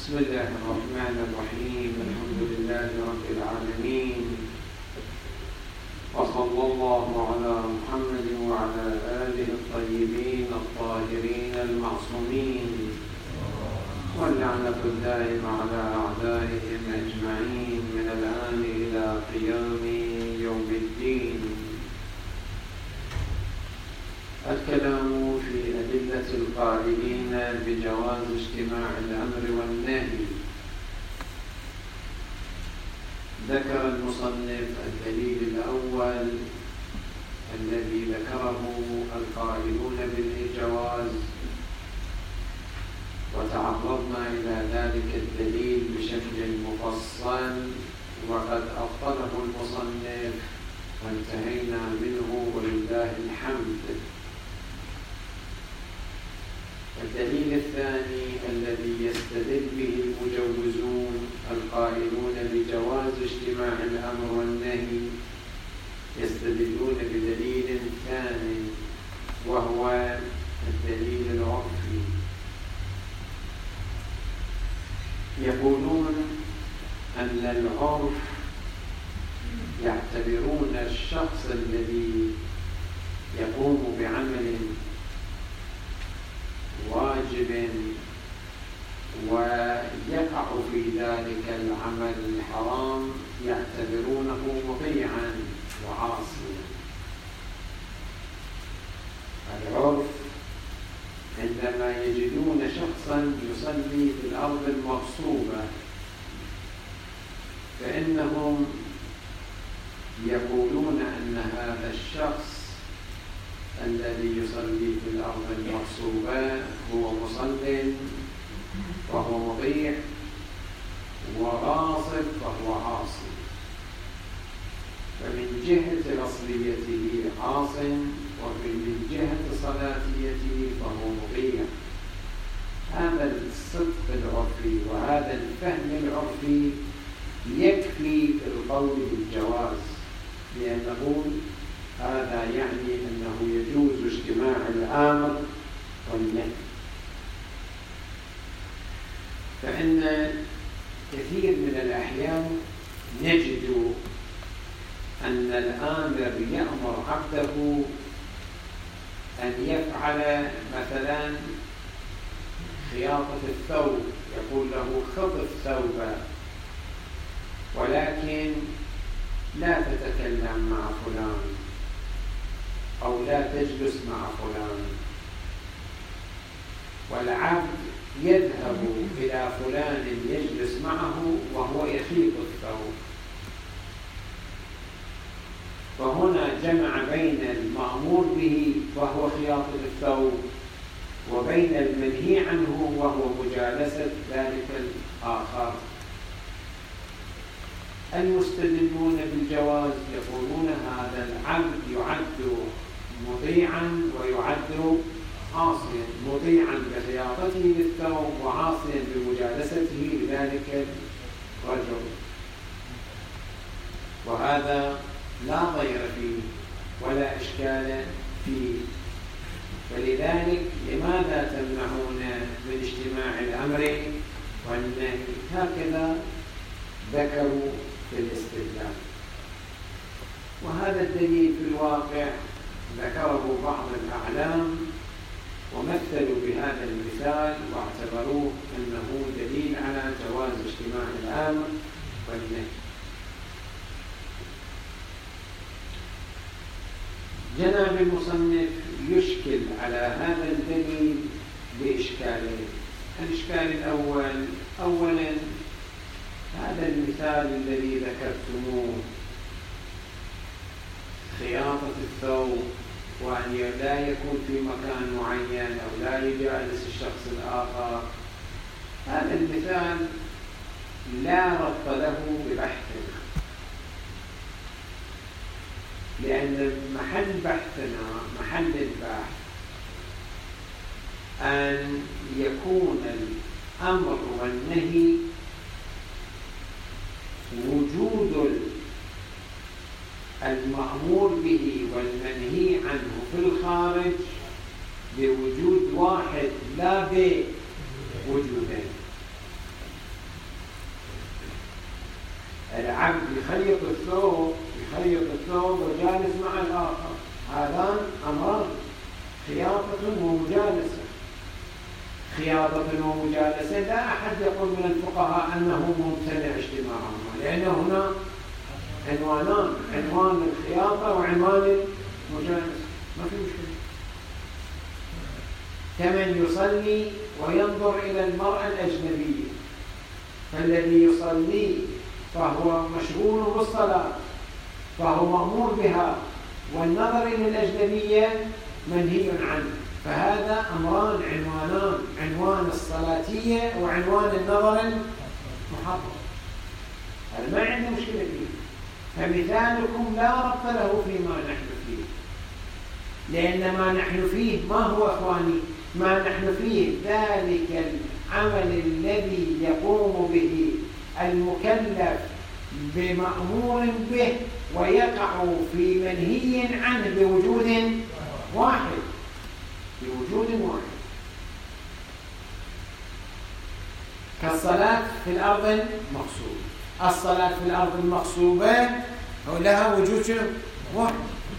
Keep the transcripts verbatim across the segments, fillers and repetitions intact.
بسم الله الرحمن الرحيم. الحمد لله رب العالمين، وصلى الله على محمد وعلى آله الطيبين الطاهرين المعصومين، واللعنة الدائمة على أعدائهم أجمعين من الآن إلى قيام يوم الدين. الكلام في أدلة القائلين بجواز اجتماع الأمر والنهي. ذكر المصنف الدليل الأول الذي ذكره القائلون بالجواز، وتعرضنا إلى ذلك الدليل بشكل مفصل، وقد أبطله المصنف وانتهينا منه ولله الحمد. الدليل الثاني الذي يستدل به المجوزون القائلون بجواز اجتماع الأمر والنهي، يستدلون بدليل ثاني وهو الدليل العرفي. يقولون أن العرف يعتبرون الشخص الذي يقوم بعمل واجب ويقع في ذلك العمل الحرام يعتبرونه مطيعا وعاصيا. العرف عندما يجدون شخصا يصلي في الأرض المغصوبة فإنهم يقولون أن هذا الشخص الذي يصلي في الأرض المغصوبة هو مصل وهو مطيع، وغاصب فهو عاصي، فمن جهة أصليته عاص، ومن جهة صلاتيته فهو مطيع. هذا الصدق العرفي وهذا الفهم العرفي يكفي في القول بالجواز، لأن نقول هذا يعني أنه يجوز اجتماع الأمر والنهي. فإن كثير من الأحيان نجد أن الآمر يأمر عبده أن يفعل مثلا خياطة الثوب، يقول له خط الثوب، ولكن لا تتكلم مع فلان أو لا تجلس مع فلان. والعبد يذهب إلى فلان يجلس معه وهو يخيط الثوب، فهنا جمع بين المأمور به وهو خياطة الثوب وبين المنهي عنه وهو مجالسة ذلك الآخر. المستدلون بالجواز يقولون هذا العبد يعد مطيعا ويعد عاصيا، مطيعا بخياطته للثوب وعاصيا بمجالسته لذلك الرجل، وهذا لا ضير فيه ولا إشكال فيه. فلذلك لماذا تمنعون من اجتماع الأمر والنهي؟ هكذا ذكروا في الاستدلال. وهذا الدليل في الواقع ذكره بعض الأعلام ومثلوا بهذا المثال واعتبروه أنه دليل على جواز اجتماع الأمر والنهي. جناب المصنف يشكل على هذا الدليل بإشكالين. الإشكال الأول، أولا هذا المثال الذي ذكرتموه خياطة الثوب وأن لا يكون في مكان معين أو لا يجالس الشخص الآخر، هذا المثال لا ربط له ببحثنا، لأن محل بحثنا محل البحث أن يكون الأمر والنهي وجود المأمور به والمنهي عنه في الخارج بوجود واحد لا بوجودين. يخيط الثوب يخيط الثوب وجالس مع الآخر، هذان أمران، خياطة ومجالسة. خياطة ومجالسة لا أحد يقول من الفقهاء أنه ممتنع اجتماعهما، لأن هنا عنوانان، عنوان الخياطة وعنوان المجالسة، ما في مشكلة. كمن يصلي وينظر إلى المرأة الأجنبية، فالذي يصلي فهو مشغول بالصلاة فهو مأمور بها، والنظر إلى الأجنبية منهي عنه، فهذا أمران، عنوانان، عنوان الصلاتية وعنوان النظر المحرم. هذا ما عندنا مشكلة فيه. فمثالكم لا ربط له فيما نحن فيه، لأن ما نحن فيه ما هو أخواني؟ ما نحن فيه ذلك العمل الذي يقوم به المكلف بمأمور به ويقع في منهي عنه بوجود واحد، بوجود واحد، كالصلاة في الأرض المغصوبة. الصلاة في الأرض المغصوبة لها وجود واحد،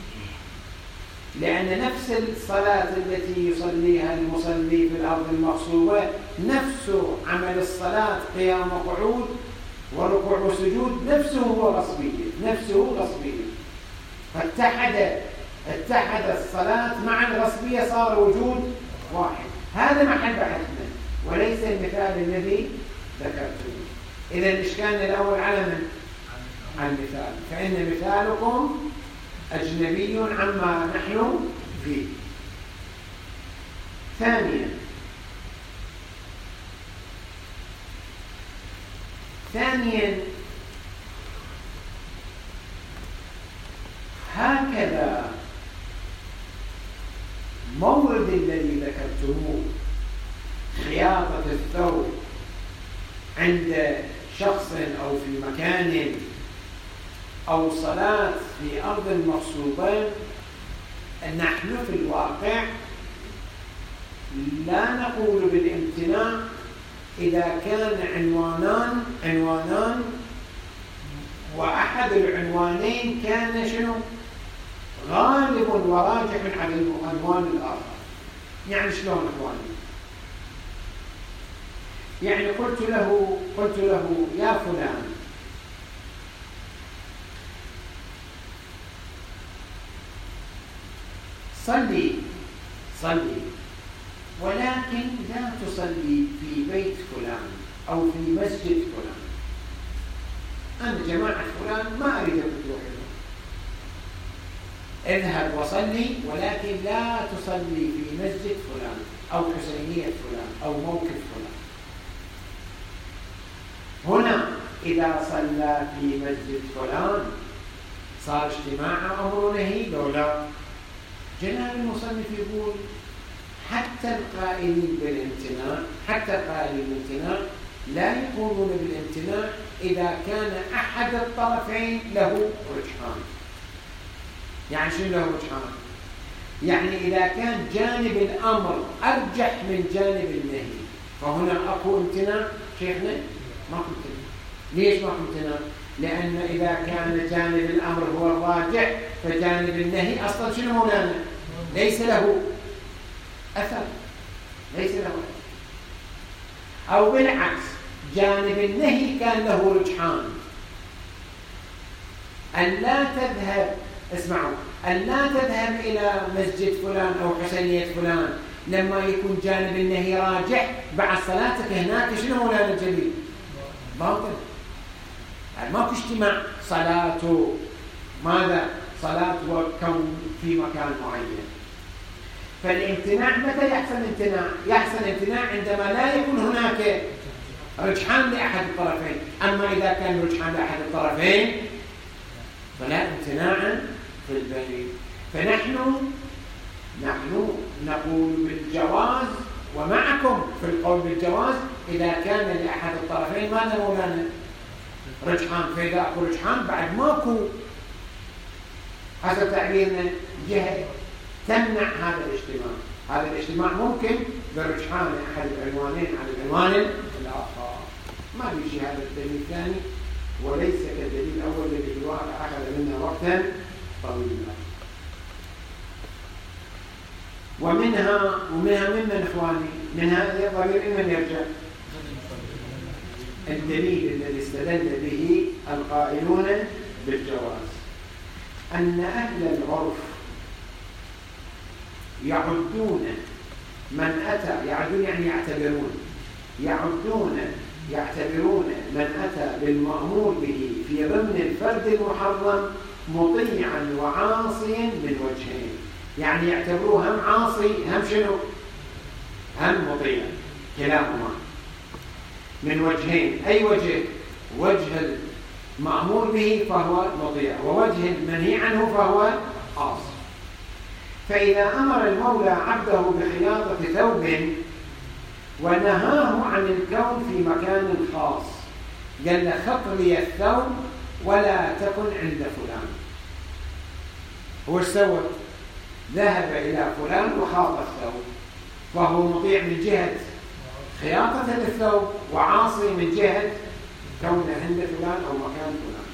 لأن نفس الصلاة التي يصليها المصلي في الأرض المغصوبة نفس عمل الصلاة، قيام وقعود وركوع وسجود، نفسه هو غصبية، نفسه غصبية، فاتحد اتحد الصلاة مع الغصبية صار وجود واحد. هذا محل بحثنا وليس المثال الذي ذكرته. إذا الإشكال الأول على من؟ عن المثال، فإن مثالكم أجنبي عما نحن فيه. ثانيا ثانيا هكذا مورد الذي ذكرتموه، خياطة الثوب عند شخص أو في مكان أو صلاة في أرض المغصوبة، نحن في الواقع لا نقول بالامتناع إذا كان عنوانان عنوانان وأحد العنوانين كان شنو؟ غالب وراجح على العنوان الآخر. يعني شلون أخواني؟ يعني قلت له قلت له يا فلان صلي صلي ولكن لا تصلي في بيت فلان أو في مسجد فلان. أنا جماعة فلان ما أريد أن تروح له، اذهب وصلي ولكن لا تصلي في مسجد فلان أو حسينية فلان أو موقف فلان. هنا إذا صلى في مسجد فلان صار اجتماع أمر نهي لو لا؟ جناب المصنف يقول حتى القائلين بالامتناع حتى القائلين بالامتناع لا يقولون بالامتناع إذا كان أحد الطرفين له رجحان. يعني شنو له رجحان؟ يعني إذا كان جانب الأمر أرجح من جانب النهي فهنا أكو امتناع. شيخنا ما كنت ليش ما كنت؟ لأن إذا كان جانب الأمر هو الراجح فجانب النهي أصلا شنو مولانا؟ ليس له أثر، ليس له أثر. أو بالعكس جانب النهي كان له رجحان، أن لا تذهب اسمعوا أن لا تذهب إلى مسجد فلان أو حسينية فلان لما يكون جانب النهي راجح بعد صلاتك هناك شنو مولانا الجليل؟ باطل. يعني ماكو اجتماع صلاته ماذا؟ صلاة وكون في مكان معين. فالامتناع متى يحصل امتناع؟ يحصل امتناع عندما لا يكون هناك رجحان لأحد الطرفين. أما إذا كان رجحان لأحد الطرفين فلا امتناع في البين. فنحن نحن نقول بالجواز ومعكم في القول بالجواز إذا كان لأحد الطرفين ماذا مولانا؟ رجحان. فإذا أكو رجحان بعد ماكو حسب تعبيرنا جهة تمنع هذا الاجتماع. هذا الاجتماع ممكن برجحان أحد العنوانين على العنوان الآخر. ما بيجي هذا الدليل الثاني وليس كالدليل الأول الذي في الواقع أخذ منا وقتا طويلا. ومنها ومنها ممن إخواني منها ضمير من يرجع الدليل الذي استدل به القائلون بالجواز أن أهل العرف يعدون من أتى يعدون يعني يعتبرون يعدون يعتبرون من أتى بالمأمور به في ضمن الفرد المحرم مطيعا وعاصيا من وجهين، يعني يعتبروه هم عاصي هم شنو هم مطيع، كلاهما من وجهين. أي وجه؟ وجه المأمور به فهو مطيع، ووجه المنهي عنه فهو عاصي. فإذا أمر المولى عبده بخياطة ثوب ونهاه عن الكون في مكان خاص، قال له خط لي الثوب ولا تكن عند فلان، هو سوى ذهب إلى فلان وخاط الثوب، فهو مطيع من جهة خياطة الثوب وعاصي من جهة كونه عند فلان أو مكان فلان،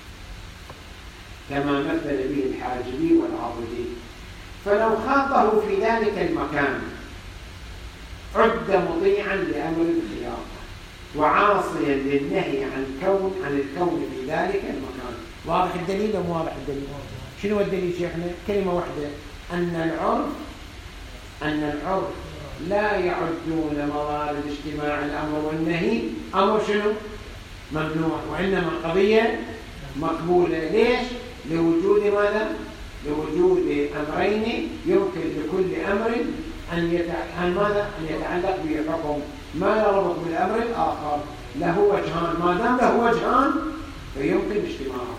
كما مثل به الحاجبي والعاضدي. فلو خاطه في ذلك المكان عد مطيعا لأمر الخياطة وعاصيا للنهي عن كون عن الكون في ذلك المكان. واضح الدليل أم واضح الدليل؟ شنو الدليل شيخنا؟ كلمة واحدة، أن العرف أن العرف لا يعدون موارد اجتماع الأمر والنهي أمر شنو؟ ممنوع، وإنما قضية مقبولة. ليش؟ لوجود ماذا؟ لوجود أمرين يمكن لكل أمر أن يتع... ماذا؟ أن يتعلق بحكم ما يربط بالأمر الآخر، له وجهان، ما دام له وجهان فيمكن اجتماعهما،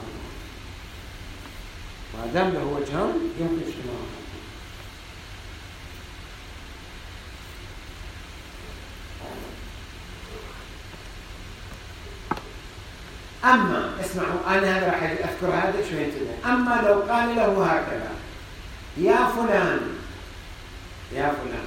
ما دام له وجهان يمكن اجتماعهما. أما اسمعوا، أنا هذا راح أذكر هذا شوي انتبه. أما لو قال له هكذا: يا فلان يا فلان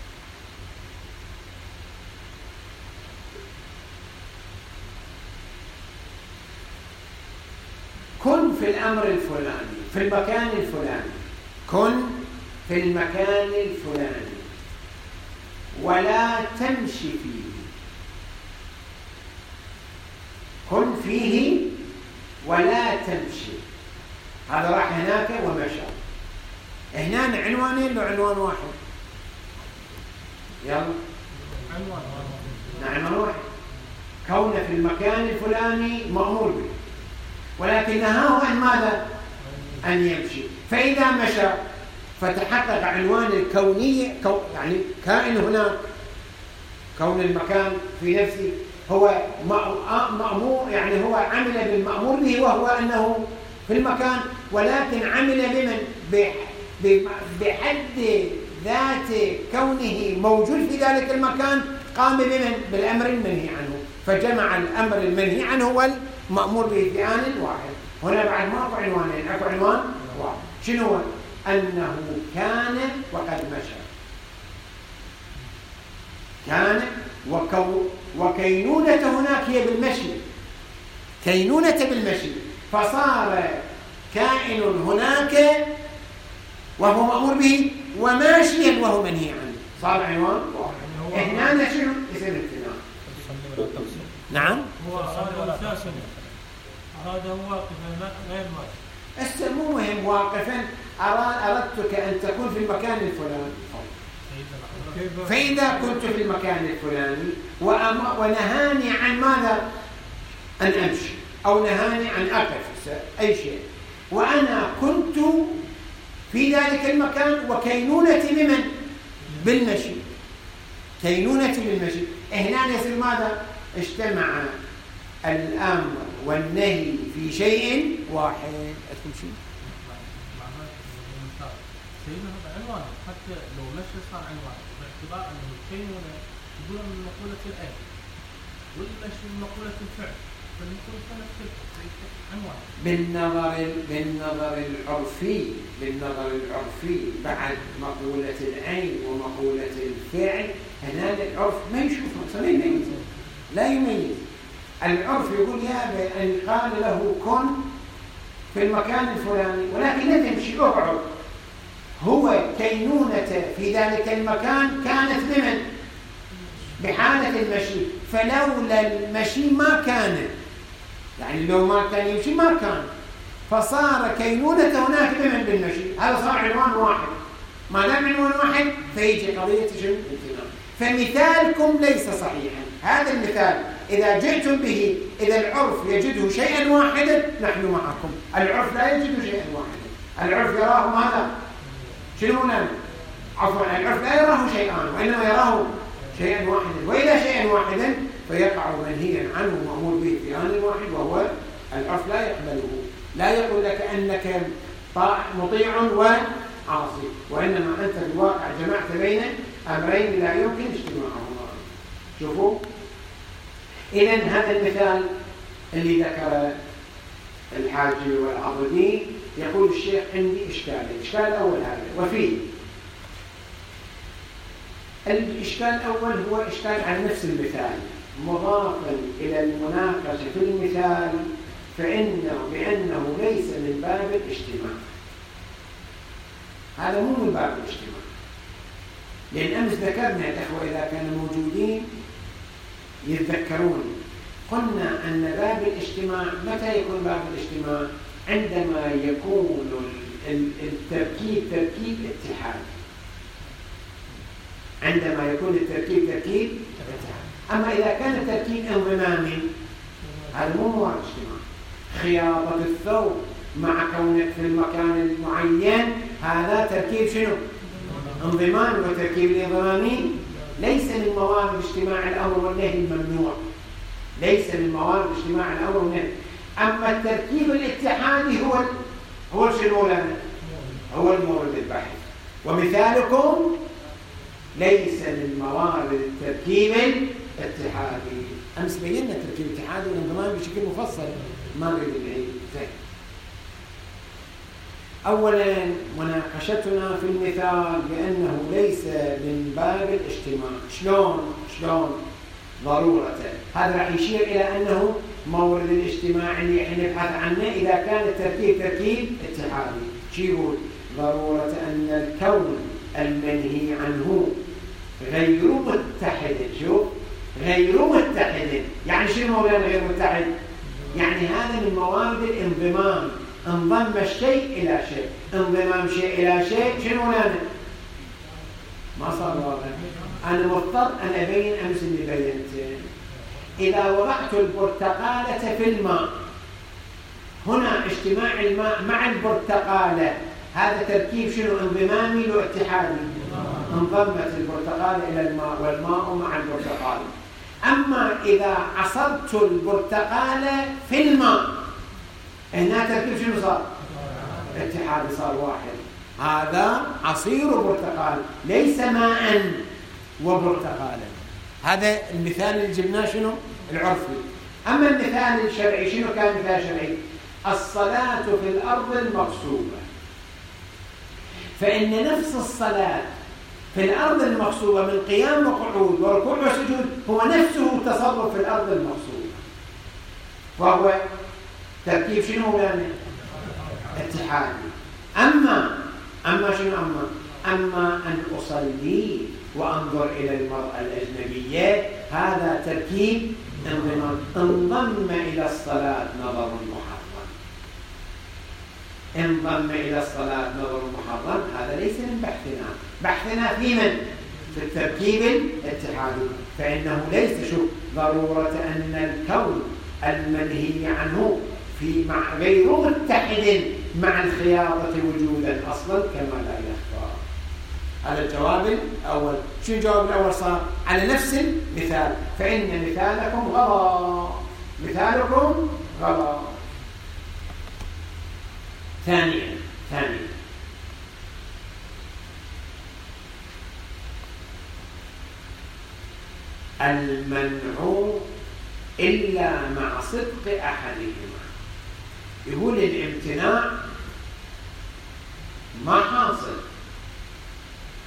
كن في الأمر الفلاني في المكان الفلاني، كن في المكان الفلاني ولا تمشي فيه، كن فيه ولا تمشي. هذا راح هناك ومشى. هنا عنوانين لو عنوان واحد؟ يلا عنوان عنوان واحد. كونه في المكان الفلاني مأمور به، ولكن نهاه عن ماذا؟ أن يمشي. فإذا مشى فتحقق عنوان الكونية، يعني كائن هناك، كون المكان في نفسه هو مأمور، يعني هو عمل بالمأمور به وهو أنه في المكان، ولكن عمل بمن بحد ذات كونه موجود في ذلك المكان، قام بمن بالأمر المنهي عنه، فجمع الأمر المنهي عنه والمأمور به في آن واحد. هنا بعد ما أكو عنوانين، أكو عنوان واحد. شنو هو؟ أنه كان وقد مشى، كان وكو وكينونة هناك هي بالمشي، كينونة بالمشي، فصار كائن هناك وهو مأمور به وماشيا وهو منهي عنه، صار عنوان واحد. هنا شنو؟ اسم امتناع. نعم، هو هذا أساسا هذا واقفا غير ماشي. هسه مو مهم واقفا، أردتك أن تكون في المكان الفلاني، فإذا كنت في المكان الفلاني ونهاني عن ماذا؟ أن أمشي، أو نهاني عن أقف أي شيء، وأنا كنت في ذلك المكان وكينونتي بمن؟ بالمشي، كينونتي بالمشي. هنا يصير ماذا؟ اجتمع الأمر والنهي في شيء واحد. أتكلم شيء سيدنا هذا عنوان، حتى لو مشي صار عنوان، باعتبار أنه الكينونة يقولون من مقولة العين والمشي من مقولة الفعل، فالمقولة كانت عنوان. بالنظر بالنظر العرفي بالنظر العرفي بعد مقولة العين ومقولة الفعل، هنا العرف ما يشوف، ما يميز، لا يميز. العرف يقول يا أن قال له كن في المكان الفلاني، ولكن لا تمشي اقعد. هو كينونة في ذلك المكان كانت بمن؟ بحالة المشي، فلولا المشي ما كان، يعني لو ما كان يمشي ما كان، فصار كينونة هناك بمن؟ بالمشي. هذا صار عنوان واحد، ما دام عنوان واحد فيجي قضية شنو؟ فمثالكم ليس صحيحا. هذا المثال إذا جئتم به، إذا العرف يجده شيئا واحدا نحن معكم. العرف لا يجد شيئا واحدا، العرف يراه ماذا؟ شنو نعم؟ عفوا، العرف لا يراه شيئا وإنما يراه شيئا واحدا، وإذا شيئا واحدا فيقع منهيا عنه مأمور به في آن واحد، وهو العرف لا يقبله. لا يقول لك أنك مطيع وعاصي، وإنما أنت في الواقع جمعت بين أمرين لا يمكن اجتماعهما. شوفوا، إذن هذا المثال اللي ذكر الحاج والعضدي، يقول الشيخ عندي إشكال. الإشكال الأول هذا، وفيه الإشكال الأول هو إشكال على نفس المثال مضافا إلى المناقشة في المثال، فإنه بأنه ليس من باب الاجتماع. هذا مو من باب الاجتماع، لأن أمس ذكرنا الأخوة إذا كانوا موجودين يتذكرون، قلنا أن باب الاجتماع متى يكون باب الاجتماع؟ عندما يكون التركيب تركيب اتحاد، عندما يكون التركيب تركيب اتحاد. أما إذا كان التركيب انضمامي هذا مو موارد اجتماع. خياطة الثوب مع كونك في المكان المعين هذا تركيب شنو؟ انضمام. وتركيب الانضمامي ليس من موارد اجتماع الأمر والنهي الممنوع، ليس من موارد اجتماع الأمر والنهي. أما التركيب الاتحادي هو هو شنو لنا؟ هو المورد البحث. ومثالكم ليس من موارد التركيب الاتحادي. أمس بينا التركيب الاتحادي والانضمام بشكل مفصل، ما نريد العيد. أولا مناقشتنا في المثال بأنه ليس من باب الاجتماع. شلون؟ شلون؟ ضرورة. هذا راح يشير إلى أنه مورد الاجتماع اللي احنا نبحث عنه إذا كان التركيب تركيب اتحادي. شو يقول؟ ضرورة أن الكون المنهي عنه غير متحد. شو؟ غير متحد. يعني شو مولانا غير متحد؟ يعني هذا من موارد الانضمام، انضم الشيء إلى شيء، انضمام شيء إلى شيء. شنو مولانا؟ ما صار واضح. أنا مضطر أن أبين أمس اللي بينته. إذا وضعت البرتقالة في الماء، هنا اجتماع الماء مع البرتقالة، هذا تركيب شنو؟ انضمامي لو اتحادي. انضمت البرتقالة إلى الماء والماء مع البرتقالة. أما إذا عصرت البرتقالة في الماء، هنا تركيب شنو صار؟ اتحادي، صار واحد. هذا عصير برتقال، ليس ماء وبرتقالا. هذا المثال اللي جبناه شنو؟ العرفي. أما المثال الشرعي، شنو كان مثال شرعي؟ الصلاة في الأرض المغصوبة. فإن نفس الصلاة في الأرض المغصوبة من قيام وقعود وركوع وسجود هو نفسه تصرف في الأرض المغصوبة، وهو تركيب شنو لنا؟ اتحادي. أما أما شنو أما؟ أما أن أصلي وأنظر إلى المرأة الأجنبية هذا تركيب انضمام. انضم إلى الصلاة نظر محرم، انضم إلى الصلاة نظر محرم. هذا ليس من بحثنا. بحثنا في من؟ في التركيب الاتحادي. فإنه ليس شو ضرورة أن الكون المنهي عنه في مع غير متحد مع الخياطة وجودا أصلا كما لا يخفى. هذا الجواب الأول. شو الجواب الأول صار؟ على نفس المثال، فإن مثالكم غلط، مثالكم غلط. ثانيا ثانيا المنع إلا مع صدق أحدهما. يقول الامتناع ما حاصل،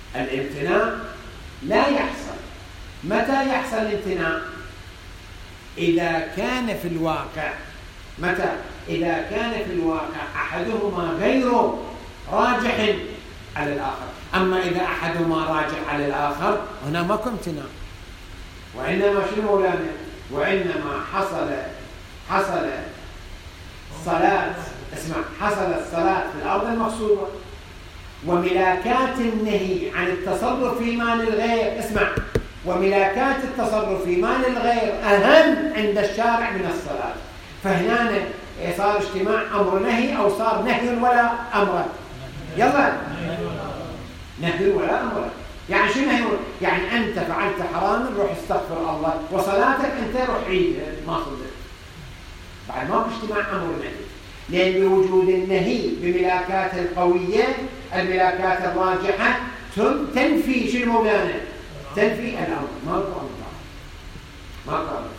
الامتناع لا يحصل. متى يحصل الامتناع؟ إذا كان في الواقع متى؟ إذا كان في الواقع أحدهما غير راجح على الآخر. أما إذا أحدهما راجح على الآخر هنا ماكو امتناع، وإنما شنو مولانا؟ وإنما حصل حصل صلاة، اسمع، حصل الصلاة في الأرض المغصوبة وملاكات النهي عن التصرف في مال الغير، اسمع، وملاكات التصرف في مال الغير أهم عند الشارع من الصلاة. فهنا صار اجتماع أمر نهي أو صار نهي ولا أمر؟ يلا، نهي ولا أمر. يعني شو نهي؟ يعني أنت فعلت حراما روح استغفر الله، وصلاتك أنت روح عيد ما صلت، بعد ما اجتماع أمر نهي. لأن بوجود النهي بملاكات القوية الملاكات الراجحة تنفي شو مولانا؟ تنفي الأمر، ما هو أمر، ما هو أمر.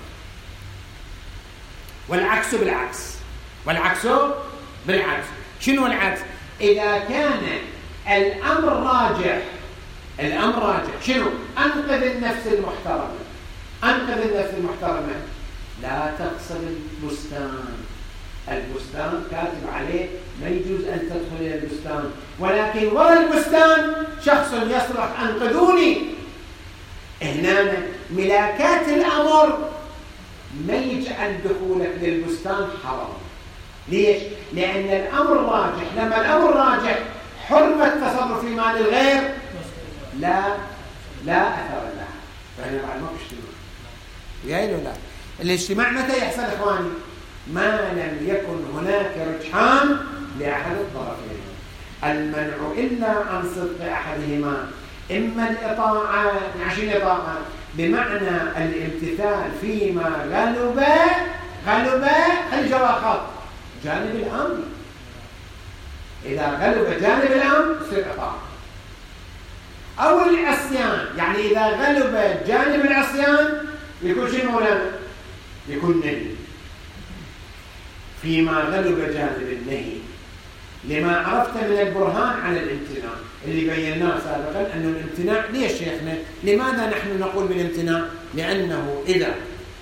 والعكس بالعكس، والعكس بالعكس. شنو العكس؟ إذا كان الأمر راجح، الأمر راجح شنو؟ أنقذ النفس المحترمة، أنقذ النفس المحترمة، لا تقصد البستان. البستان كاتب عليه ما يجوز أن تدخل إلى البستان، ولكن وراء البستان شخص يصرخ أنقذوني. هنا ملاكات الأمر ما يجعل دخولك للبستان حرام. ليش؟ لأن الأمر راجح. لما الأمر راجح حرمة التصرف في مال الغير لا لا أثر لها. فهنا بعد ما اجتماع. يا لا الاجتماع متى يحصل إخواني؟ ما لم يكن هناك رجحان لأحد الطرفين. المنع إلا عن صدق أحدهما، إما الإطاعة، عشان الإطاعة بمعنى الامتثال فيما غلب غلب الجواخط جانب الأمر. إذا غلب جانب الأمر يصير إطاعة. أو العصيان، يعني إذا غلب جانب العصيان يكون شيء مولانا؟ يكون نهي. فيما غلب جانب النهي لما عرفت من البرهان على الامتناع اللي بيناه سابقا، أنه الامتناع ليش شيخنا؟ لماذا نحن نقول بالامتناع؟ لأنه إذا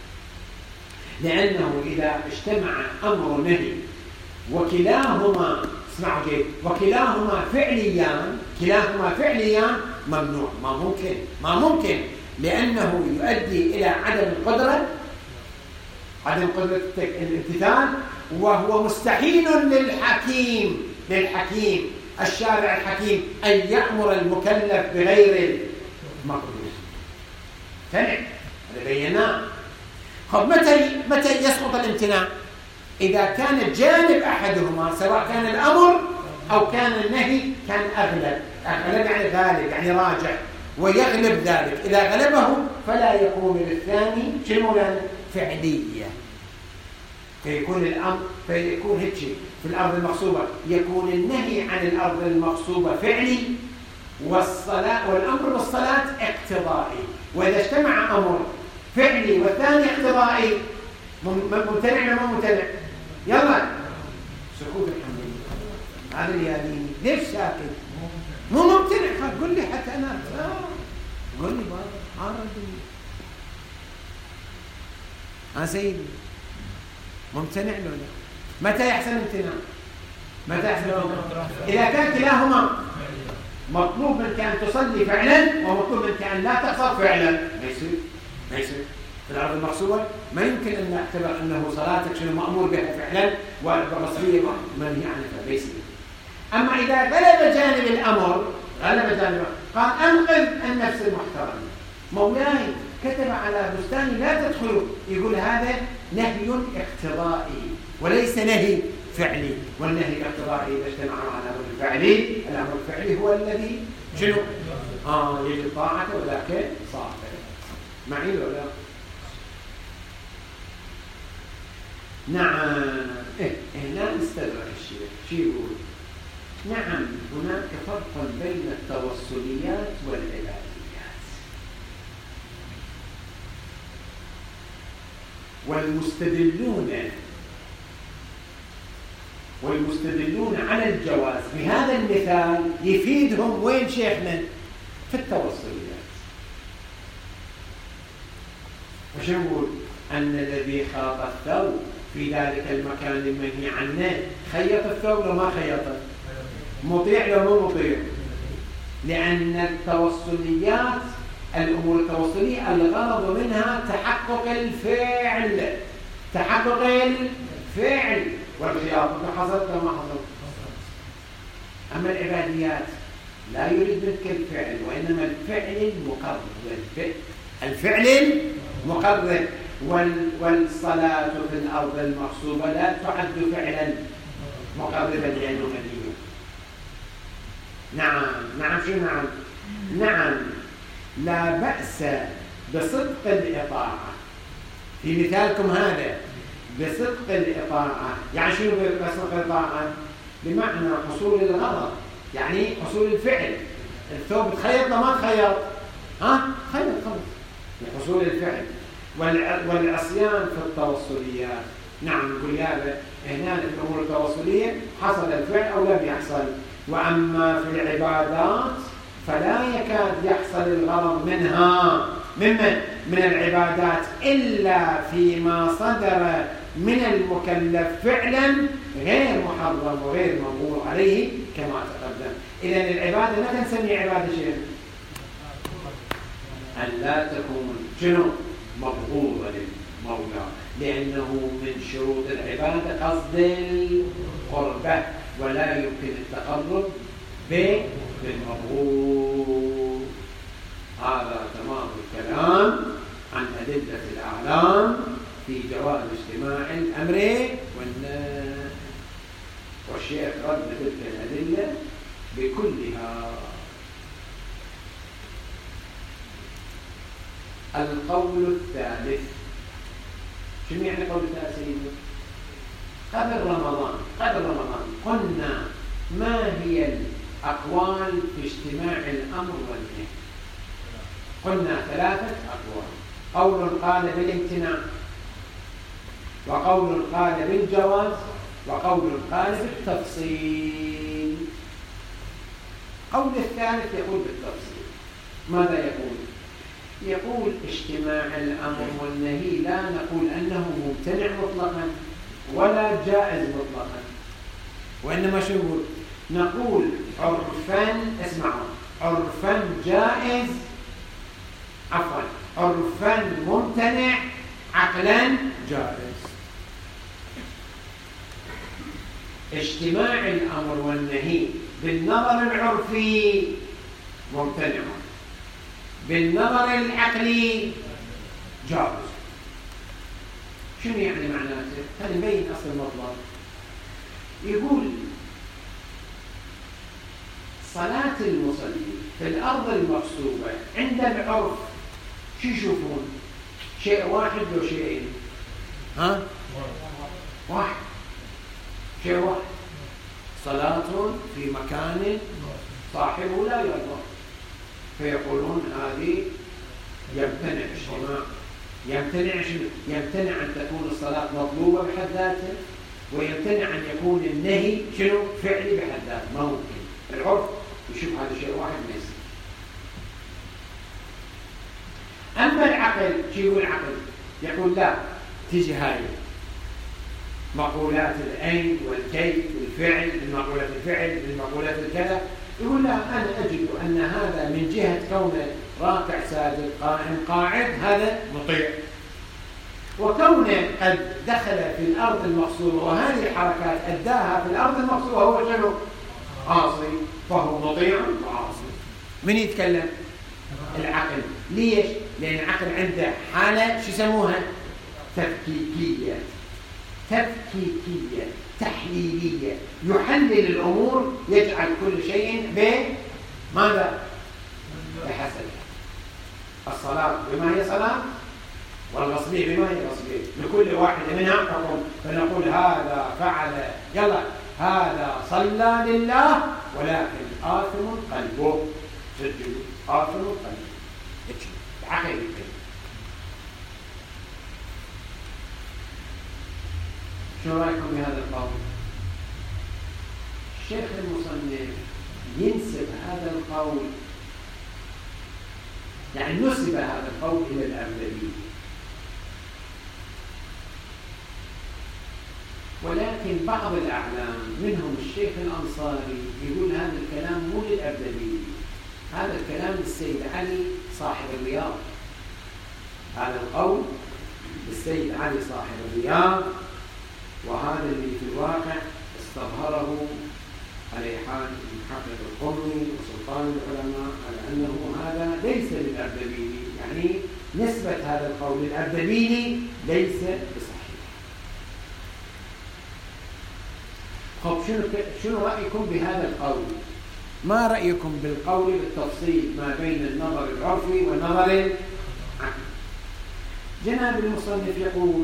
لأنه إذا اجتمع أمر نهي وكلاهما، اسمعوا جيد، وكلاهما فعليان، كلاهما فعليان ممنوع، ما ممكن، ما ممكن، لأنه يؤدي إلى عدم القدرة، عدم قدرة الامتثال، وهو مستحيل للحكيم للحكيم الشارع الحكيم أن يأمر المكلف بغير المقدور. تمام، هذا بيناه. طب متى متى يسقط الامتناع؟ إذا كان جانب أحدهما سواء كان الأمر أو كان النهي كان أغلب، أغلب يعني غالب يعني راجح ويغلب ذلك. إذا غلبه فلا يقوم بالثاني شنو مولانا؟ فعلية. فيكون الأمر فيكون هيك في الأرض المغصوبة يكون النهي عن الأرض المغصوبة فعلي، والصلاة والأمر بالصلاة اقتضائي. وإذا اجتمع أمر فعلي والثاني اقتضائي ممتنع ولا مو ممتنع؟ يلا سكوت الحمد لله. هذا اليالين ليش ساكت؟ مو ممتنع. قل لي حتى أنا آه. قل لي بابا عارض ها سيدي ممتنع لو لا؟ متى يحصل امتناع؟ متى يحصل امتناع؟ إذا كان كلاهما مطلوب منك أن تصلي فعلا ومطلوب منك أن لا تقصر فعلا، ما يصير، ما يصير. في الأرض المغصوبة ما يمكن أن نعتبر أنه صلاتك شنو مأمور بها فعلا والبصرية منهي عنها، ما يصير. أما إذا غلب جانب الأمر، غلب جانب قال أنقذ النفس المحترمة، مولاي كتب على بستاني لا تدخلوا، يقول هذا نهي اقتضائي وليس نهي فعلي. والنهي الاقتضائي إذا اجتمع على الأمر الفعلي، الأمر الفعلي هو الذي شنو؟ آه يجب طاعته ولكن صاحب معي ولا؟ نعم. إيه هنا نستدرك الشيء، شيء يقول نعم هناك فرق بين التوصليات والعباديات. والمستدلون والمستدلون على الجواز بهذا المثال يفيدهم وين شيخنا؟ في التوصليات. وش نقول؟ أن الذي خاط الثوب في ذلك المكان المنهي عنه خيط الثوب لو ما خيطه، مطيع لو مو مطيع، لأن التوصليات الأمور التوصلية الغرض منها تحقق الفعل، تحقق الفعل والخياطة حصلت لو ما حصلت. أما العباديات لا يريد منك الفعل وإنما الفعل المقرر، الفعل المقرر. والصلاة في الأرض المغصوبة لا تعد فعلا مقربا لأنه مدينة. نعم نعم شو نعم نعم لا بأس بصدق الإطاعة في مثالكم هذا، بصدق الإطاعة. يعني شنو بصدق الإطاعة؟ بمعنى حصول الغرض، يعني حصول الفعل. الثوب تخيط ما تخيط، ها خيط خلص لحصول الفعل. والعصيان في التوصليات نعم نقول يا هنا الأمور التوصلية حصل الفعل أو لم يحصل. وأما في العبادات فلا يكاد يحصل الغرض منها ممن من العبادات إلا فيما صدر من المكلف فعلا غير محرم وغير مغمور عليه كما تقدم. إذن العبادة لا تنسمي عبادة شيء أن لا تكون شنو مبغوضة للمولى، لأنه من شروط العبادة قصد القربة، ولا يمكن التقرب بالمبغوض. هذا تمام الكلام عن أدلة الأعلام في جواز اجتماع الأمر والنهي، والشيخ رد تلك الأدلة بكلها. القول الثالث، شنو يعني قول الثالث؟ قبل رمضان قبل رمضان قلنا ما هي الأقوال في اجتماع الأمر والنهي؟ قلنا ثلاثة أقوال: قول قال بالامتناع، وقول قال بالجواز، وقول قال بالتفصيل. قول الثالث يقول بالتفصيل. ماذا يقول؟ يقول اجتماع الأمر والنهي لا نقول أنه ممتنع مطلقا ولا جائز مطلقا، وإنما شو نقول؟ نقول عرفا، اسمعوا، عرفا جائز، عفوا عرفا ممتنع، عقلا جائز. اجتماع الأمر والنهي بالنظر العرفي ممتنع، بالنظر العقلي جائز. شنو يعني معناته؟ خلينا نبين أصل المطلب. يقول صلاة المصلي في الأرض المغصوبة عند العرف شو يشوفون؟ شيء واحد لو شيئين؟ ها؟ واحد، شيء واحد، صلاة في مكان صاحبه لا يرضى، فيقولون هذه يمتنع اجتماع. يمتنع شنو؟ يمتنع أن تكون الصلاة مطلوبة بحد ذاتها، ويمتنع أن يكون النهي شنو؟ فعلي بحد ذاته. ما ممكن. العرف يشوف هذا شيء واحد ما يصير. أما العقل شو يقول؟ العقل يقول لا، تيجي هاي مقولات الأين والكيف والفعل، المقولات الفعل بالمقولات الكذا، يقول لا، أنا أجد أن هذا من جهة كونه راكع ساجد قائم قاعد هذا مطيع، وكونه قد دخل في الأرض المغصوبة وهذه الحركات أداها في الأرض المغصوبة هو شنو؟ عاصي، فهو مطيع وعاصي. من يتكلم؟ العقل. ليش؟ لأن العقل عنده حالة شو يسموها؟ تفكيكية، تفكيكية تحليلية، يحلل الأمور، يجعل كل شيء بماذا؟ بحسب الصلاة بما هي صلاة، والغصبية بما هي غصبية، لكل واحد منها حكم. فنقول هذا فعل، يلا هذا صلى لله ولكن آثم قلبه، سجل آثم قلبه. العقل يتكلم. شو رأيكم بهذا القول؟ الشيخ المصنف ينسب هذا القول، يعني نسب هذا القول إلى الأغلبية، ولكن بعض الأعلام منهم الشيخ الأنصاري يقول هذا الكلام مو للأردبيلي، هذا الكلام للسيد علي صاحب الرياض، هذا القول للسيد علي صاحب الرياض، وهذا اللي في الواقع استظهره الريحان المحقق القمي وسلطان العلماء على أنه هذا ليس للأردبيلي، يعني نسبة هذا القول للأردبيلي ليس بصحيح. طب شنو شنو رأيكم بهذا القول؟ ما رأيكم بالقول بالتفصيل ما بين النظر العرفي والنظر العقلي؟ جناب المصنف يقول: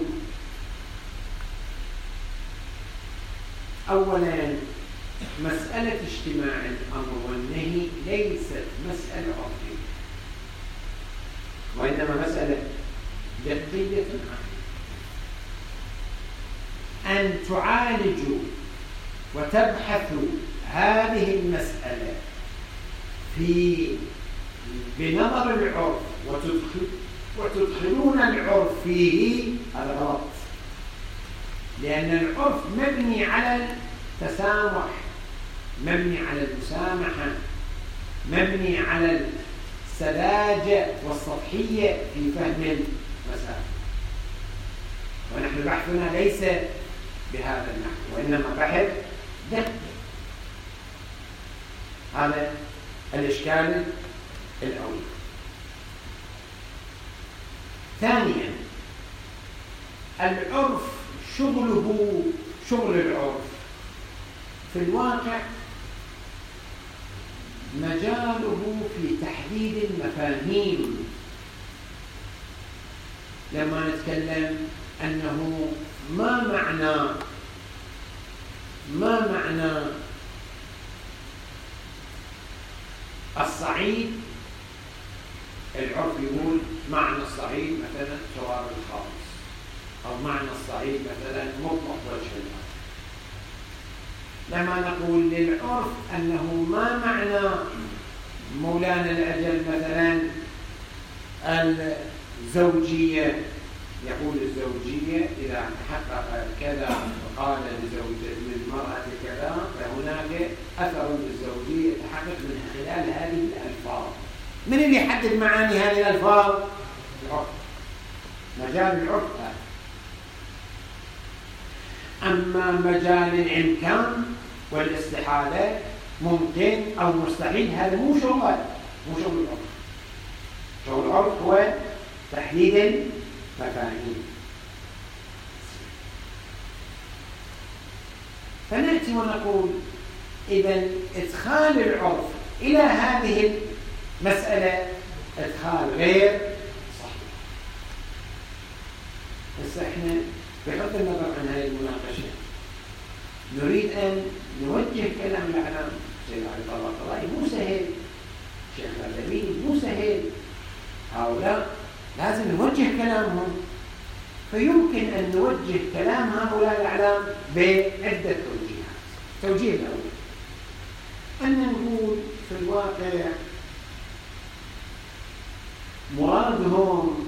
أولا، مسألة اجتماع الأمر والنهي ليست مسألة عرفية، وإنما مسألة جدية عقلية. أن تعالجوا وتبحثوا هذه المسألة في بنظر العرف وتدخل وتدخلون العرف فيه، هذا غلط، لأن العرف مبني على التسامح، مبني على المسامحة، مبني على السذاجة والسطحية في فهم المسألة، ونحن بحثنا ليس بهذا النحو، وإنما بحث دقيق. هذا الإشكال الأول. ثانيا، العرف شغله شغل العرف في الواقع مجاله في تحديد المفاهيم. لما نتكلم أنه ما معنى ما معنى الصعيد، العرف يقول معنى الصعيد مثلا شوارع الخامس، أو معنى الصعيد مثلا مطلق وجه الأرض. لما نقول للعرف أنه ما معنى مولانا الأجل مثلا الزوجية، يقول الزوجية إذا تحقق كذا وقال للمرأة كذا فهناك أثر للزوجية يتحقق من خلال هذه الألفاظ. من اللي يحدد معاني هذه الألفاظ؟ العرف، مجال العرف. أما مجال الإمكان والاستحالة ممكن أو مستحيل، هذا مو شغل مو شغل العرف. شغل العرف هو تحديد المفاهيم. فنأتي ونقول إذا إدخال العرف إلى هذه المسألة إدخال غير صحيح. بس إحنا بغض النظر عن هذه المناقشة نريد أن نوجه كلام الإعلام. شيخ علي طلعطلائي مو سهل، شيخ الأردبيلي مو سهل، هؤلاء لازم نوجه كلامهم. فيمكن أن نوجه كلام هؤلاء الإعلام بعدة توجيهات. توجيه الأول أن نقول في الواقع مرادهم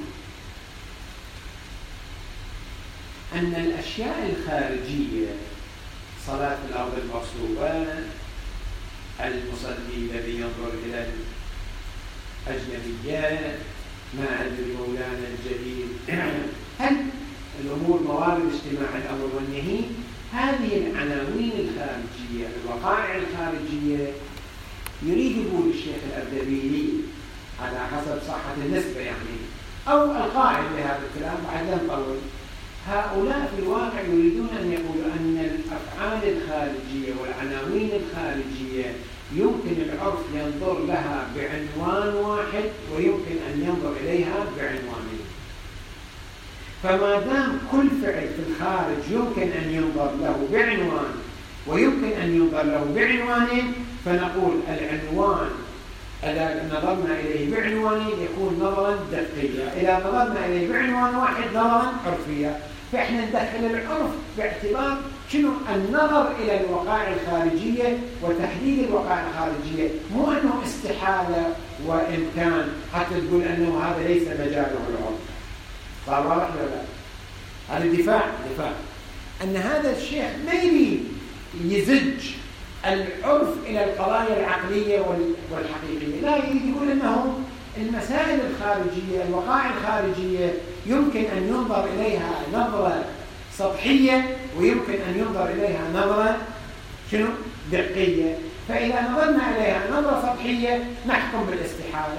أن الأشياء الخارجية، صلاة الأرض المغصوبة، المصلي الذي ينظر إلى الأجنبيات، ما أدري مولانا الجليل، هل الأمور موارد اجتماع الأمر والنهي؟ هذه العناوين الخارجية، الوقائع الخارجية، يريد يقول الشيخ الأردبيلي على حسب صحة النسبة يعني، أو القائل بهذا الكلام بعد لا نطول، هؤلاء في الواقع يريدون أن يقولوا أن الأفعال الخارجية والعناوين الخارجية يمكن العرف ينظر لها بعنوان واحد ويمكن أن ينظر إليها بعنوانين. فما دام كل فعل في الخارج يمكن أن ينظر له بعنوان ويمكن أن ينظر له بعنوانين، فنقول العنوان إذا نظرنا إليه بعنوانين يكون نظرا دقيقا، إذا نظرنا إليه بعنوان واحد نظرا عرفيا. فإحنا ندخل العرف باعتبار شنو؟ النظر إلى الوقائع الخارجية وتحديد الوقائع الخارجية، مو أنه استحالة وإمكان حتى تقول أنه هذا ليس مجاله العرف. صار واضح ولا لا؟ هذا الدفاع دفاع أن هذا الشيخ ما يريد يزج العرف إلى القضايا العقلية والحقيقية، لا، يريد يقول أنه المسائل الخارجية، الوقائع الخارجية يمكن أن ينظر إليها نظرة سطحية ويمكن أن ينظر إليها نظرة شنو؟ دقية. فإذا نظرنا إليها نظرة سطحية نحكم بالاستحالة.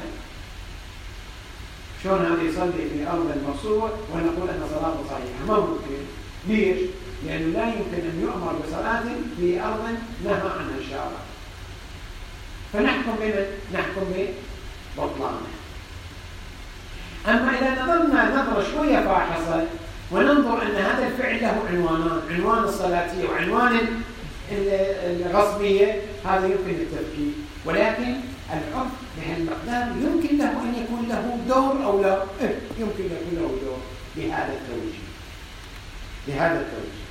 شلون هذا يصلي في أرض المقصورة ونقول أن صلاته صحيحة؟ ما ممكن. ليش؟ لأنه لا يمكن أن يؤمر بصلاة في أرض نهى عنها الشارع. فنحكم بمن؟ نحكم ببطلانه. أما إذا نظرنا نظرة شوية فاحصة وننظر أن هذا الفعل له عنوانان، عنوان الصلاتية وعنوان الغصبية، هذا يمكن التفكير، ولكن العرف بهالمقدار يمكن له أن يكون له دور أو لا، إيه يمكن يكون له دور بهذا التوجيه بهذا التوجيه.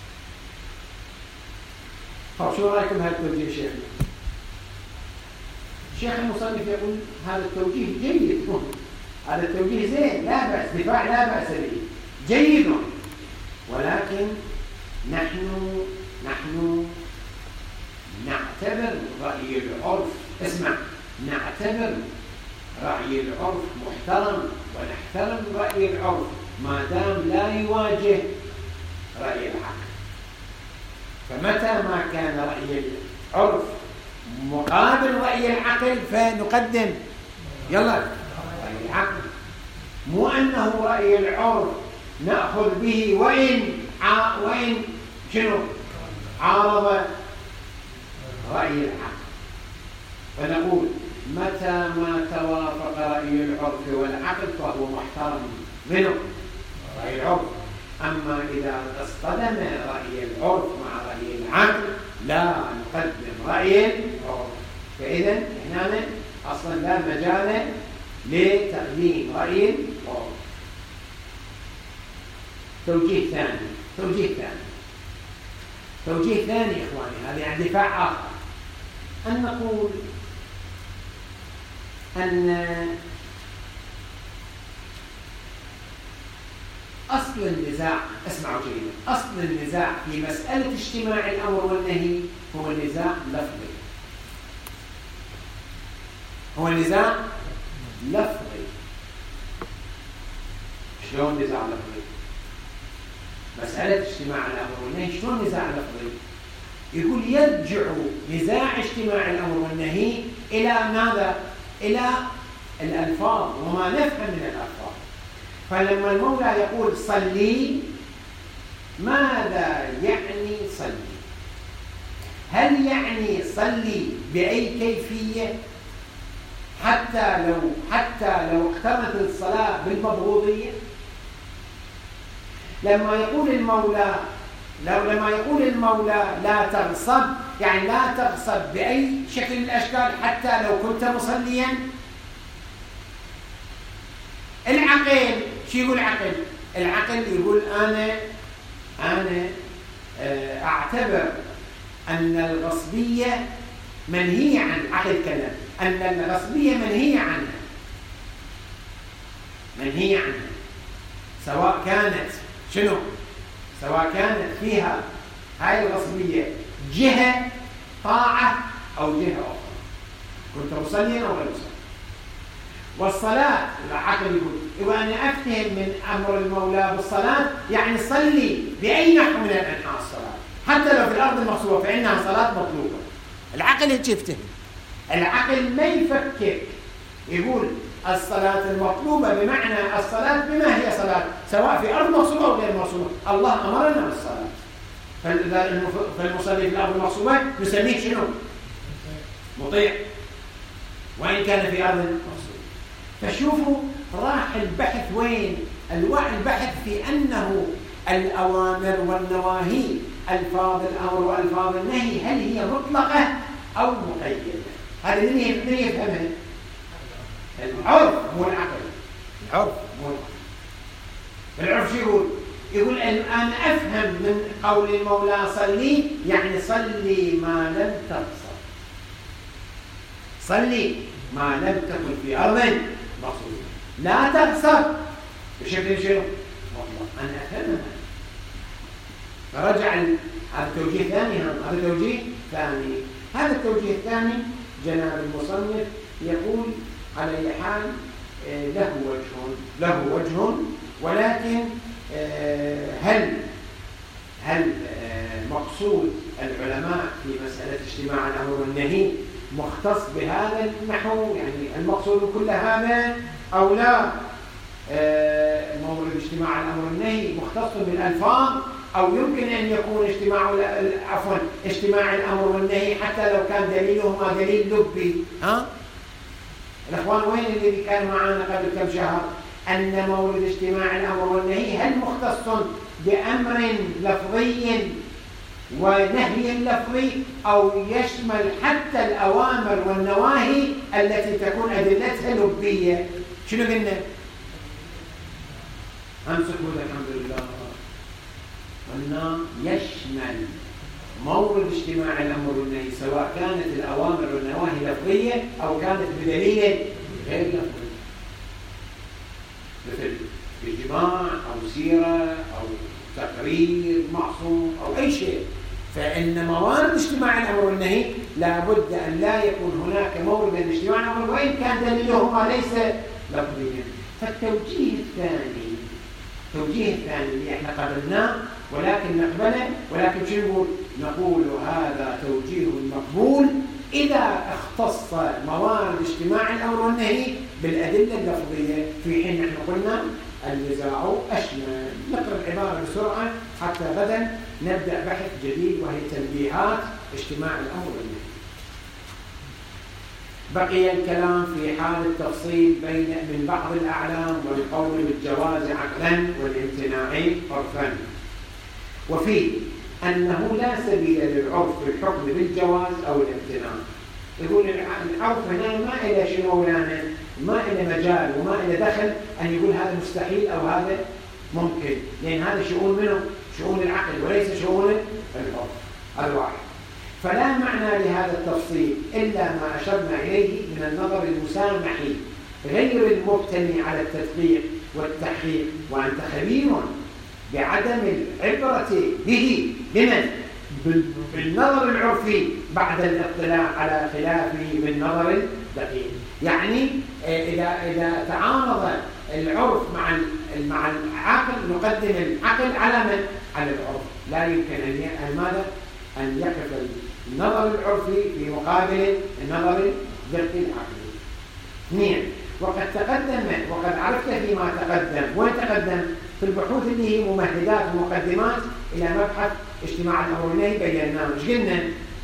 طيب شو رأيكم بهذا التوجيه شيخنا؟ الشيخ المصنف يقول هذا التوجيه جيد، هذا التوجيه زين، لا بأس، دفاع لا بأس به، جيد، ولكن نحن نحن نعتبر رأي العرف، اسمع، نعتبر رأي العرف محترم ونحترم رأي العرف ما دام لا يواجه رأي العقل. فمتى ما كان رأي العرف مقابل رأي العقل فنقدم يلا رأي العقل، مو أنه رأي العرف نأخذ به وإن ع... وإن شنو عارض رأي العقل. فنقول متى ما توافق رأي العرف والعقل فهو محترم منه رأي العرف. أما إذا اصطدم رأي العرف مع رأي العقل لا نقدم رأي العرف. فإذا هنا أصلا لا مجال لتقديم رأي العرف. توجيه ثاني توجيه ثاني توجيه ثاني إخواني، هذا يعني دفاع آخر، أن نقول أن أصل النزاع، اسمعوا جيدا، أصل النزاع في مسألة اجتماع الأمر والنهي هو نزاع لفظي، هو نزاع لفظي. شلون نزاع لفظي؟ مسألة اجتماع الأمر والنهي شلون نزاع لفظي؟ يقول يرجع نزاع اجتماع الأمر والنهي إلى ماذا؟ إلى الألفاظ وما نفهم من الألفاظ. فلما المولى يقول صلي، ماذا يعني صلي؟ هل يعني صلي بأي كيفية حتى لو حتى لو اقترنت الصلاة بالمبغوضية؟ لما يقول المولى لو لما يقول المولى لا تغصب، يعني لا تغصب بأي شكل من الأشكال حتى لو كنت مصليا. العقل شو يقول العقل؟ العقل يقول أنا أنا أعتبر أن الغصبية منهية عن عقل كلام أن الغصبية منهية عنها منهية عنها سواء كانت شنو؟ سواء كانت فيها هاي الغصبية جهة طاعة أو جهة أخرى، كنت مصليا أو غير مصلي. والصلاة العقل يقول إذا أنا أفتهم من أمر المولى بالصلاة يعني صلي بأي نحو من الأنحاء الصلاة حتى لو في الأرض المغصوبة فإنها صلاة مطلوبة. العقل هيك يفتهم، العقل ما يفكر يقول الصلاة المطلوبة بمعنى الصلاة بما هي صلاة سواء في أرض مغصوبة أو غير مغصوبة. الله أمرنا بالصلاة، فالمصلي في الأرض المغصوبة نسميه شنو؟ مطيع وإن كان في أرض مغصوبة. فشوفوا راح البحث وين؟ الوعي البحث في أنه الأوامر والنواهي ألفاظ الأمر وألفاظ النهي هل هي مطلقة أو مقيدة؟ هذا من يفهمها؟ العرف مو العقل. العرف مو العقل. العرف شو يقول؟ يقول أنا أفهم من قول المولى صلي يعني صلي ما لم تغصب، صلي ما لم تكن في أرض مغصوبة، لا تغصب بشكل شنو؟ مطلق. أنا أفهمها فرجع هذا توجيه ثاني، هذا توجيه ثاني. هذا التوجيه الثاني جناب المصنف يقول على أي حال له وجه له وجه ولكن هل هل مقصود العلماء في مسألة اجتماع الأمر والنهي مختص بهذا النحو، يعني المقصود كل هذا، أو لا مورد اجتماع الأمر والنهي مختص بالألفاظ، أو يمكن أن يكون اجتماع عفوا اجتماع الأمر والنهي حتى لو كان دليلهما دليل لبي. ها الأخوان وين اللي كانوا معنا قبل كم شهر؟ أن مورد اجتماع الأمر والنهي هل مختص بأمر لفظي ونهي لفظي، أو يشمل حتى الأوامر والنواهي التي تكون أدلتها لبية؟ شنو قلنا؟ أمسكوا الحمد لله. قلنا يشمل مورد اجتماع الأمر والنهي سواء كانت الأوامر والنواهي لفظية أو كانت بدليل غير لفظي، مثل إجماع أو سيرة أو تقرير معصوم أو أي شيء. فإن موارد اجتماع الأمر والنهي لا بد أن لا يكون هناك مورد اجتماع الأمر وإن كان دليلهما ليس لفظيا. فالتوجيه الثاني التوجيه الثاني اللي احنا قبلناه ولكن نقبله، ولكن شو نقول؟ نقول هذا توجيه مقبول إذا اختص موارد اجتماع الأمر والنهي بالأدلة اللفظية، في حين نحن قلنا النزاع أشمل. نقرأ العبارة بسرعة حتى غدا نبدأ بحث جديد وهي تنبيهات اجتماع الأمر والنهي. بقي الكلام في حال التفصيل بين من بعض الأعلام والقول بالجواز عقلا والامتناع عرفا، وفي أنه لا سبيل للعرف في الحكم بالجواز أو الامتناع. يقول العرف هنا ما إلى شنو مولانا، ما إلى مجال وما إلى دخل أن يقول هذا مستحيل أو هذا ممكن، لأن هذا شؤون منه شؤون العقل وليس شؤون العرف. هذا واحد. فلا معنى لهذا التفصيل إلا ما أشرنا إليه من النظر المسامح غير المبتني على التدقيق والتحقيق، وأنت خبير بعدم العبرة به لمن؟ بالنظر العرفي بعد الاطلاع على خلافه بالنظر الدقيق. يعني إذا إذا تعارض العرف مع مع العقل نقدم العقل على من؟ على العرف. لا يمكن أن ماذا؟ أن يقف النظر العرفي في مقابل النظر الدقيق العقلي. اثنين، وقد تقدم وقد عرفت فيما تقدم، وين تقدم؟ في البحوث اللي هي ممهدات ومقدمات إلى مبحث اجتماع الأمر والنهي بيناه. مش قلنا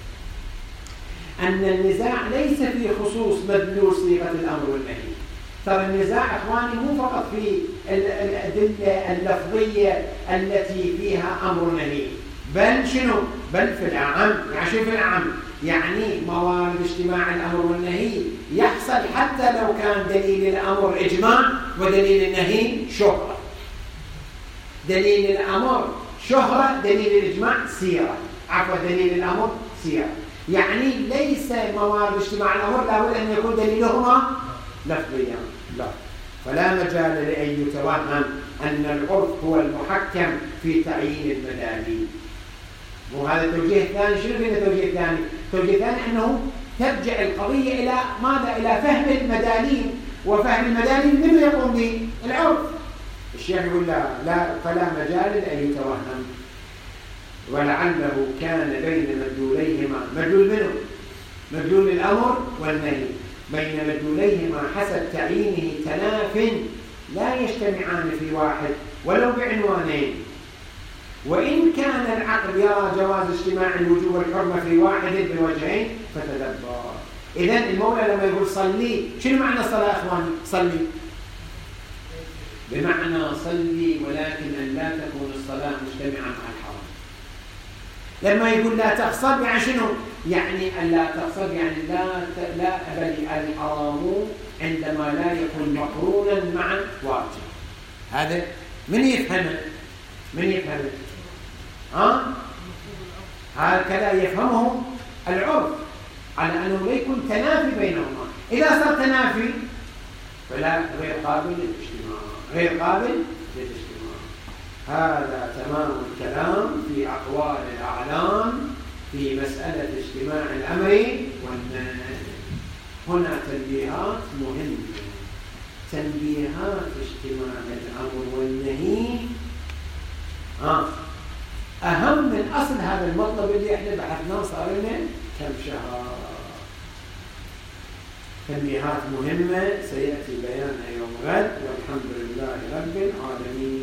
أن النزاع ليس في خصوص مدلول صيغة الأمر والنهي. ترى النزاع إخواني مو فقط في الأدلة اللفظية التي فيها أمر ونهي، بل شنو؟ بل في الأعم. يعني شو في الأعم؟ يعني موارد اجتماع الأمر والنهي يحصل حتى لو كان دليل الأمر إجماع ودليل النهي شهرة. دليل الأمر شهرة، دليل الإجماع سيرة، عفوا دليل الأمر سيرة. يعني ليس موارد اجتماع الأمر لابد أن يكون دليلهما لفظيا، لا. فلا مجال لأن يتوهم أن العرف هو المحكم في تعيين المداليل. وهذا التوجيه الثاني. شنو فينا التوجيه الثاني؟ التوجيه الثاني أنه ترجع القضية إلى ماذا؟ إلى فهم المداليل، وفهم المداليل من يقوم به؟ العرف. الشيخ يقول لا, لا فلا مجال لأن يتوهم، ولعله كان بين مدلوليهما، مدلول منه؟ مدلول الأمر والنهي، بين مدلوليهما حسب تعيينه تناف لا يجتمعان في واحد ولو بعنوانين. وإن كان العقل يرى جواز اجتماع الوجوب والحرمة في واحد بوجهين فتدبر. إذن المولى لما يقول صلي، شنو معنى الصلاة أخواني؟ صلي بمعنى صلي، ولكن أن لا تكون الصلاة مجتمعا مع الحرام. لما يقول لا تغصب يعني شنو؟ يعني أن لا تغصب يعني لا لا بل الحرام عندما لا يكون مقرونا مع واجب. هذا من يفهمه؟ من يفهمه؟ ها؟ هكذا يفهمه العرف على أنه لا يكون تنافي بينهما. إذا صار تنافي فلا غير قابل للاجتماع، غير قابل للاجتماع. هذا تمام الكلام في أقوال الأعلام في مسألة اجتماع الأمر والنهي. هنا تنبيهات مهمة، تنبيهات اجتماع الأمر والنهي آه. أهم من أصل هذا المطلب اللي احنا بحثناه صار لنا كم شهر. تنبيهات مهمة سيأتي بيانها يوم غد، والحمد لله رب العالمين.